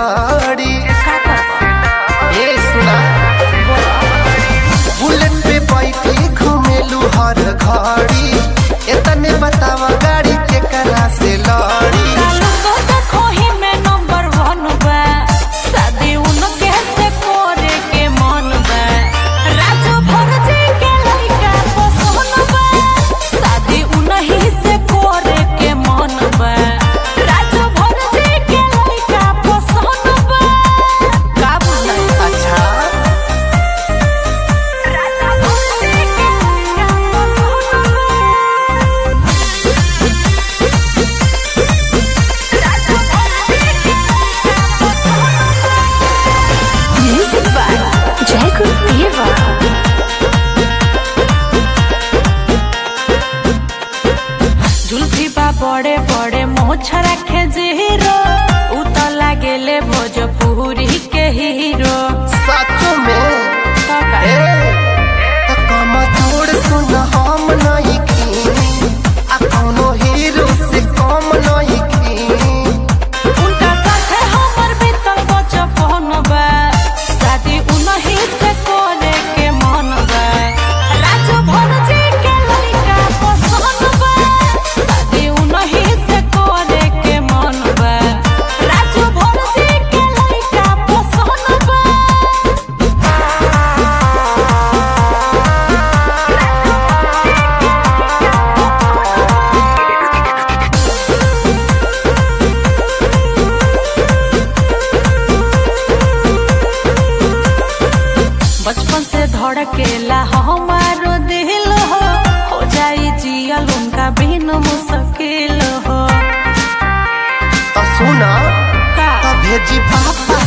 लाड़ी ए सुना बुलेट पे बैठी घूमेलू हर घड़ी इतने बतावा गाड़ी के करा से लड़ी बड़े बड़े मोछ रखे जीरो उतर लागेले भोजपुरी के हीरो सचो में कमा छोड़ सुन हम नहीं खी आ कोनो हीरो से कम नहीं खी उनका साथे हमर बीतल बचपन बा शादी उन्हीं से करे के मन बा राजू भर जी के लड़का पसंद बा शादी उन्हीं से करे के मन बा राजू भर जी के लड़का पसंद बा बचपन से धड़केला हमारो दिल हो जाई जियल उनका बिन मुश्किल हो तो सुना का भेजी पापा